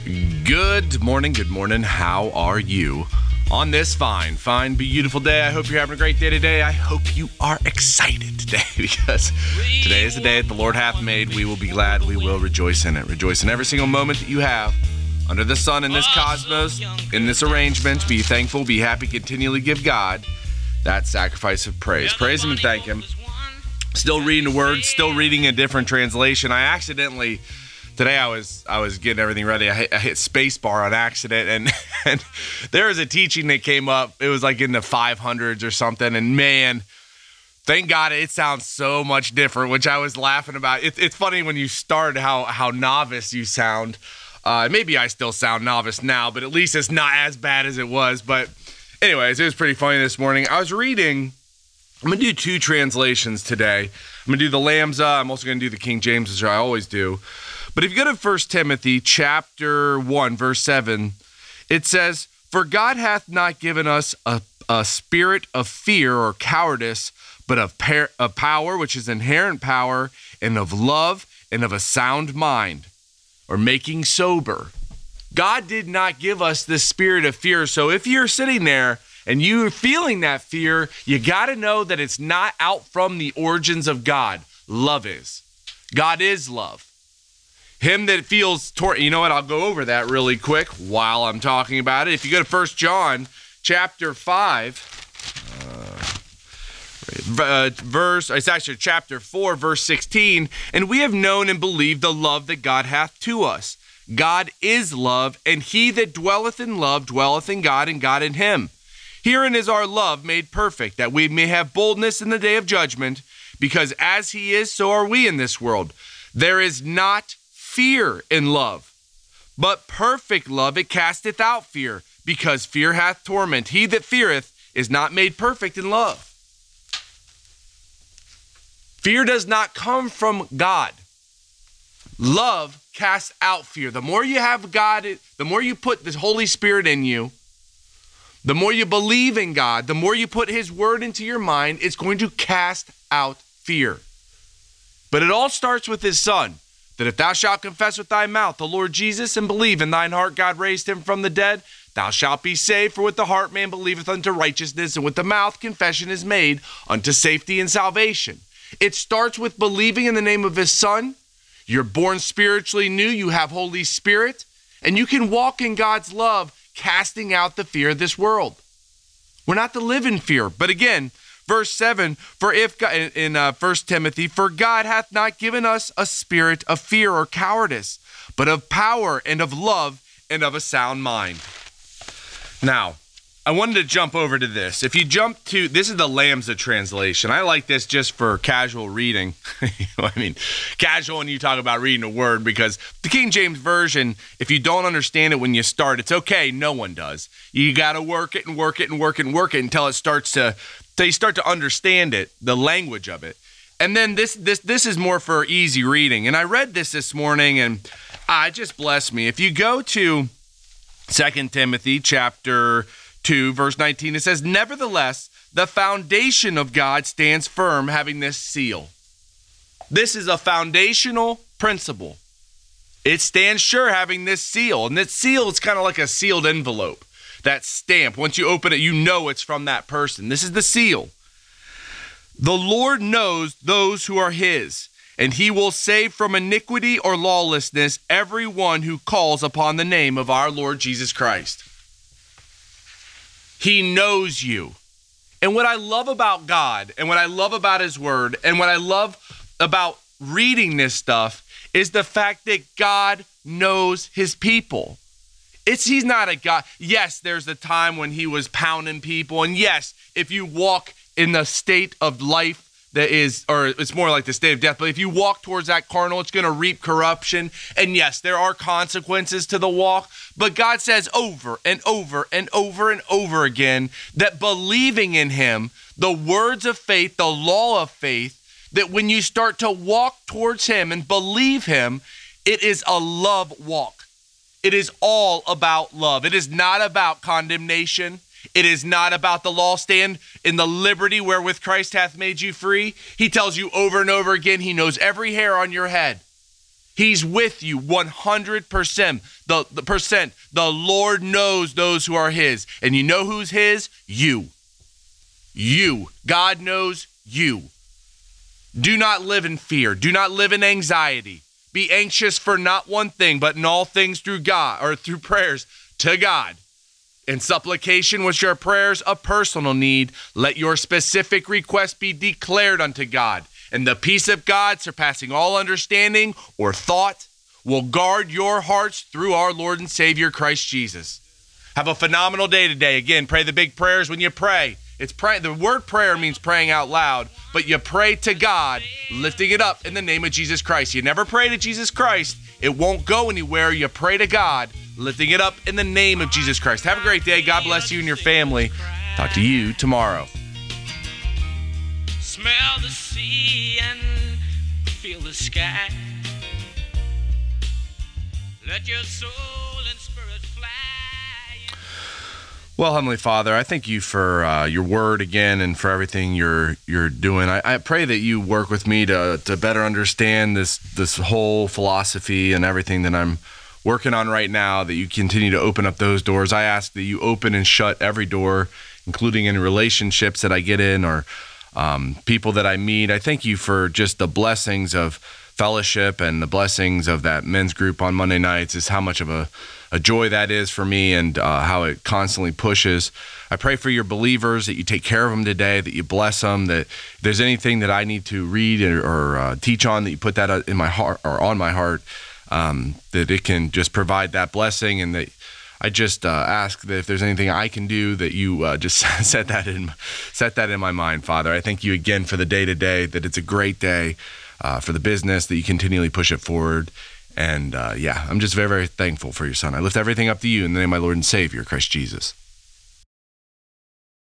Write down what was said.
Good morning. How are you on this fine, beautiful day? I hope you're having a great day today. I hope you are excited today because today is the day that the Lord hath made. We will be glad. We will rejoice in it. Rejoice in every single moment that you have under the sun, in this cosmos, in this arrangement. Be thankful, be happy, continually give God that sacrifice of praise. Praise Him and thank Him. Still reading the Word, still reading a different translation. Today I was getting everything ready. I hit spacebar on accident, and there was a teaching that came up. It was like in the 500s or something, and man, thank God it sounds so much different, which I was laughing about. It's funny when you start how novice you sound. Maybe I still sound novice now, but at least it's not as bad as it was. But anyways, it was pretty funny this morning. I was reading. I'm going to do two translations today. I'm going to do the Lambda. I'm also going to do the King James, as I always do. But if you go to 1 Timothy chapter 1, verse 7, it says, "For God hath not given us a spirit of fear or cowardice, but of power," which is inherent power, "and of love and of a sound mind," or making sober. God did not give us this spirit of fear. So if you're sitting there and you're feeling that fear, you got to know that it's not out from the origins of God. Love is. God is love. Him that feels you know what? I'll go over that really quick while I'm talking about it. If you go to 1 John chapter 5, it's actually chapter 4, verse 16, "And we have known and believed the love that God hath to us. God is love, and he that dwelleth in love dwelleth in God, and God in him. Herein is our love made perfect, that we may have boldness in the day of judgment, because as he is, so are we in this world. There is not fear in love, but perfect love, it casteth out fear, because fear hath torment. He that feareth is not made perfect in love." Fear does not come from God. Love casts out fear. The more you have God, the more you put the Holy Spirit in you, the more you believe in God, the more you put his word into your mind, it's going to cast out fear. But it all starts with his son. That if thou shalt confess with thy mouth the Lord Jesus, and believe in thine heart God raised him from the dead, thou shalt be saved. For with the heart man believeth unto righteousness, and with the mouth confession is made unto safety and salvation. It starts with believing in the name of his son. You're born spiritually new. You have Holy Spirit, and you can walk in God's love, casting out the fear of this world. We're not to live in fear. But again, verse 7, in 1 Timothy, "For God hath not given us a spirit of fear or cowardice, but of power and of love and of a sound mind." Now, I wanted to jump over to this. If you jump to, this is the Lambda translation. I like this just for casual reading. Casual when you talk about reading a word, because the King James Version, if you don't understand it when you start, it's okay. No one does. You got to work it until you start to understand it, the language of it. And then this is more for easy reading. And I read this morning, and it just blessed me. If you go to 2 Timothy chapter 2, verse 19, it says, "Nevertheless, the foundation of God stands firm, having this seal." This is a foundational principle. It stands sure, having this seal. And this seal is kind of like a sealed envelope. That stamp, once you open it, you know it's from that person. This is the seal. "The Lord knows those who are his, and he will save from iniquity or lawlessness every one who calls upon the name of our Lord Jesus Christ." He knows you. And what I love about God, and what I love about his word, and what I love about reading this stuff is the fact that God knows his people. He's not a God. Yes, there's a time when he was pounding people. And yes, if you walk in the state of life that is, or it's more like the state of death, but if you walk towards that carnal, it's going to reap corruption. And yes, there are consequences to the walk. But God says over and over and over and over again that believing in him, the words of faith, the law of faith, that when you start to walk towards him and believe him, it is a love walk. It is all about love. It is not about condemnation. It is not about the law. Stand in the liberty wherewith Christ hath made you free. He tells you over and over again, he knows every hair on your head. He's with you 100%. The Lord knows those who are his. And you know who's his? You. You. God knows you. Do not live in fear. Do not live in anxiety. Be anxious for not one thing, but in all things through God, or through prayers to God. In supplication with your prayers of personal need, let your specific request be declared unto God. And the peace of God, surpassing all understanding or thought, will guard your hearts through our Lord and Savior, Christ Jesus. Have a phenomenal day today. Again, pray the big prayers when you pray. The word prayer means praying out loud, but you pray to God, lifting it up in the name of Jesus Christ. You never pray to Jesus Christ, it won't go anywhere. You pray to God, lifting it up in the name of Jesus Christ. Have a great day. God bless you and your family. Talk to you tomorrow. Smell the sea and feel the sky. Let your soul and spirit fly. Well, Heavenly Father, I thank you for your word again and for everything you're doing. I pray that you work with me to better understand this whole philosophy and everything that I'm working on right now, that you continue to open up those doors. I ask that you open and shut every door, including in relationships that I get in or people that I meet. I thank you for just the blessings of fellowship and the blessings of that men's group on Monday nights, is how much of a joy that is for me, and how it constantly pushes. I pray for your believers, that you take care of them today, that you bless them, that if there's anything that I need to read or teach on, that you put that in my heart or on my heart, that it can just provide that blessing, and that I just ask that if there's anything I can do, that you just set that in my mind, Father. I thank you again for the day today, that it's a great day for the business, that you continually push it forward. And I'm just very, very thankful for your son. I lift everything up to you in the name of my Lord and Savior, Christ Jesus.